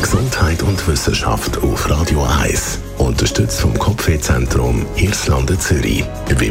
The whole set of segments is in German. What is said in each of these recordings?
Gesundheit und Wissenschaft auf Radio 1. Unterstützt vom Kopfwehzentrum Irlande Zürich.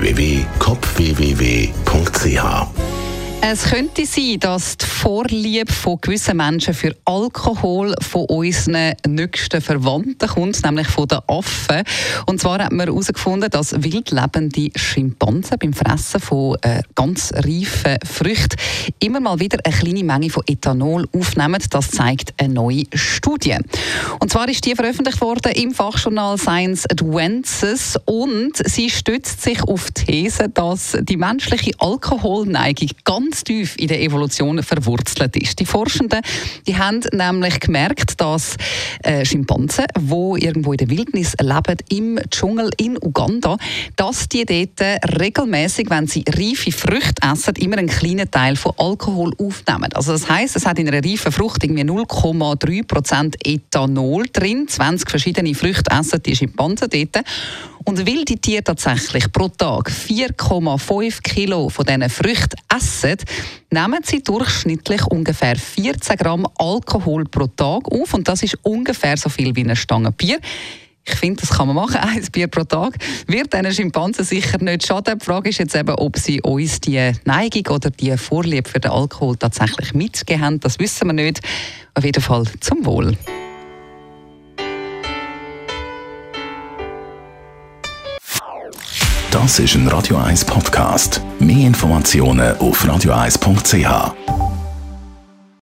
www.kopfwww.ch. Es könnte sein, dass die Vorliebe von gewissen Menschen für Alkohol von unseren nächsten Verwandten kommt, nämlich von den Affen. Und zwar hat man herausgefunden, dass wildlebende Schimpansen beim Fressen von ganz reifen Früchten immer mal wieder eine kleine Menge von Ethanol aufnehmen. Das zeigt eine neue Studie. Und zwar ist die veröffentlicht worden im Fachjournal Science Advances und sie stützt sich auf die These, dass die menschliche Alkoholneigung ganz tief in der Evolution verwurzelt ist. Die Forschenden haben nämlich gemerkt, dass Schimpansen, die irgendwo in der Wildnis leben, im Dschungel in Uganda, dass die dort regelmäßig, wenn sie reife Früchte essen, immer einen kleinen Teil von Alkohol aufnehmen. Also das heisst, es hat in einer reifen Frucht irgendwie 0,3% Ethanol drin. 20 verschiedene Früchte essen die Schimpansen dort. Und weil die Tiere tatsächlich pro Tag 4,5 Kilo von diesen Früchten essen, nehmen sie durchschnittlich ungefähr 14 Gramm Alkohol pro Tag auf. Und das ist ungefähr so viel wie eine Stange Bier. Ich finde, das kann man machen, 1 Bier pro Tag. Wird diesen Schimpansen sicher nicht schaden. Die Frage ist jetzt eben, ob sie uns die Neigung oder die Vorliebe für den Alkohol tatsächlich mitgegeben haben. Das wissen wir nicht. Auf jeden Fall zum Wohl. Das ist ein Radio 1 Podcast. Mehr Informationen auf radio1.ch.